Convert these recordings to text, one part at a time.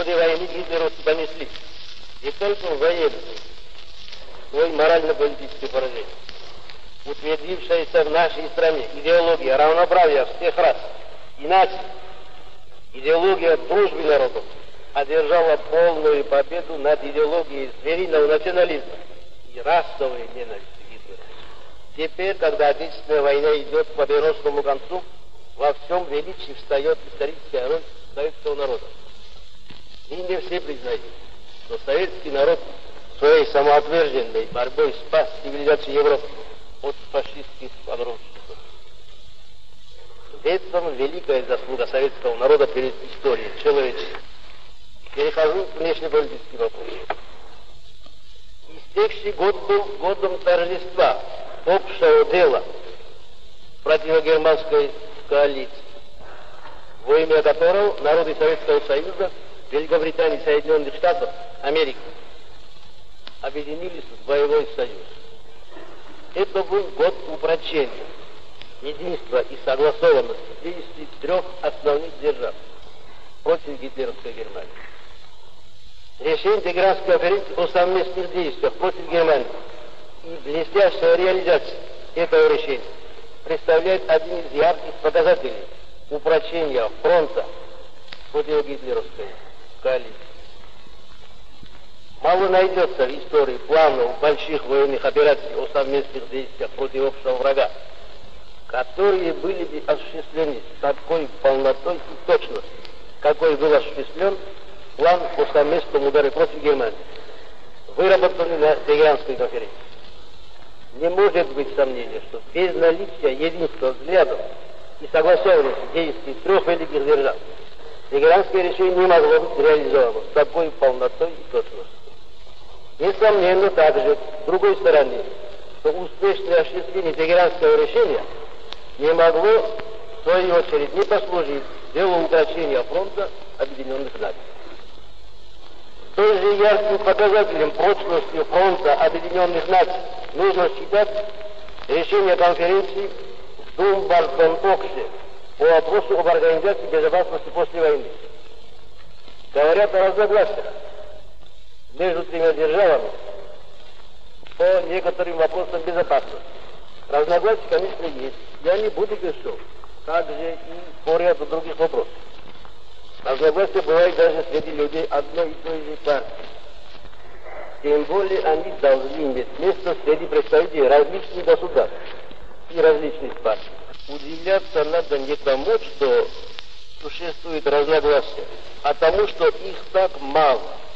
ходе войны гитлеровцы понесли не только военный, но и морально-политическое поражение. Утвердившаяся в нашей стране идеология равноправия всех рас и наций, идеология дружбы народов, одержала полную победу над идеологией звериного национализма и расовой ненависти Гитлера. Теперь, когда Отечественная война идет к победоносному концу, во всем величии встает историческая роль советского народа. И не все признают, что советский народ своей самоотверженной борьбой спас цивилизацию Европы от фашистских подростков. В этом великая заслуга советского народа перед историей человечества. Перехожу к внешнеполитическим вопросам. Истекший год был годом торжества общего дела противогерманской коалиции, во имя которого народы Советского Союза, Великобритании и Соединенных Штатов Америки объединились в боевой союз. Это был год упрочения, единства и согласованности действий трех основных держав против гитлеровской Германии. Решение Тегеранской конференции о совместных действиях против Германии и блестящая реализация этого решения представляет один из ярких показателей упрочения фронта против гитлеровской коалиции. Мало найдется в истории планов больших военных операций о совместных действиях против общего врага, которые были бы осуществлены с такой полнотой и точностью, какой был осуществлен план по совместному удару против Германии, выработанный на Тегеранской конференции. Не может быть сомнения, что без наличия единства взглядов и согласованности действий трех великих держав Тегеранское решение не могло быть реализовано с такой полнотой и точностью. Несомненно также, с другой стороны, что успешное осуществление Тегеранского решения не могло, в свою очередь, не послужить делу укрощения фронта Объединенных Наций. Столь же ярким показателем прочности фронта Объединенных Наций нужно считать решение конференции в Думбартон-Оксе по вопросу об организации безопасности после войны. Говорят о разногласиях между тремя державами по некоторым вопросам безопасности. Разногласия, конечно, есть. Я не буду пишу, также и по ряду других вопросов. Разногласия бывают даже среди людей одной и той же партии. Тем более они должны иметь место среди представителей различных государств и различных партий. Удивляться надо не тому, что существует разногласия, а тому, что их так мало.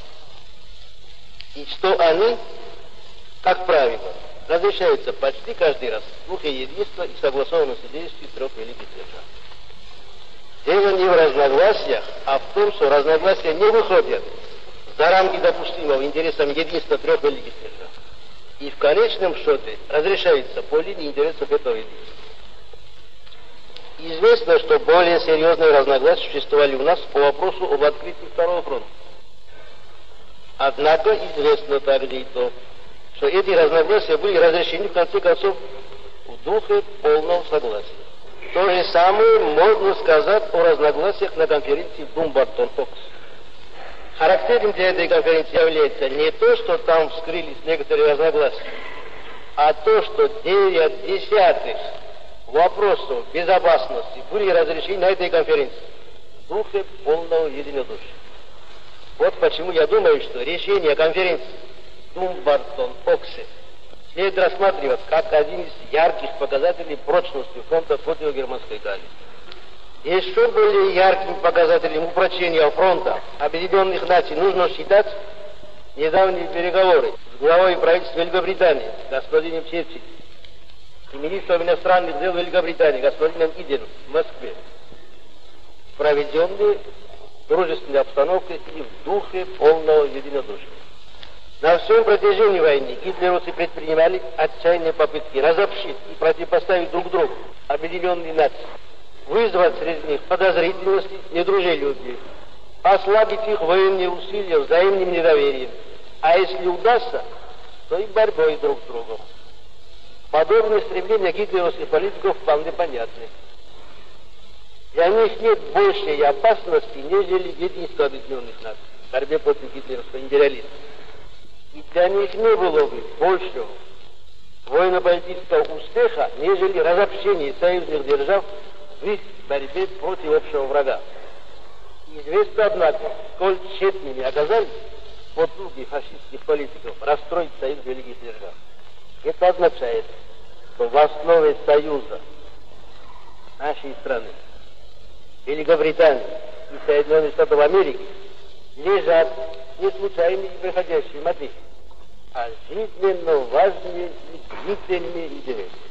И что они, как правило, разрешаются почти каждый раз в духе единства и согласованности действий трех великих держав. Дело не в разногласиях, а в том, что разногласия не выходят за рамки допустимого интересам единства трех великих держав. И в конечном счете разрешается по линии интересов этого единства. Известно, что более серьезные разногласия существовали у нас по вопросу об открытии Второго фронта. Однако известно также и то, что эти разногласия были разрешены в конце концов в духе полного согласия. То же самое можно сказать о разногласиях на конференции в Думбартон-Окс. Характерным для этой конференции является не то, что там вскрылись некоторые разногласия, а то, что 9 десятых вопросов безопасности были разрешены на этой конференции в духе полного единодушия. Вот почему я думаю, что решение конференции Думбартон-Оксе следует рассматривать как один из ярких показателей прочности фронта против германской коалиции. Еще более ярким показателем упрочения фронта Объединенных Наций нужно считать недавние переговоры с главой правительства Великобритании, господином Черчиллем, и министром иностранных дел Великобритании, господином Иденом в Москве, проведенные в дружественной обстановке и в духе полного единодушия. На всем протяжении войны гитлеровцы предпринимали отчаянные попытки разобщить и противопоставить друг другу объединенные нации, вызвать среди них подозрительность, недружелюбие, ослабить их военные усилия взаимным недоверием, а если удастся, то и борьбой друг с другом. Подобные стремления гитлеровских политиков вполне понятны. Для них нет большей опасности, нежели единство Объединенных Наций. в борьбе против гитлеровского империализма. И для них не было бы большего военно-политического успеха, нежели разобщение союзных держав в их борьбе против общего врага. Известно, однако, сколь тщетными оказались потуги фашистских политиков расстроить союз великих держав. Это означает, что в основе союза нашей страны, Великобритании и Соединенных Штатов Америки лежат не случайные и приходящие мотивы, а жизненно важные и длительные интересы.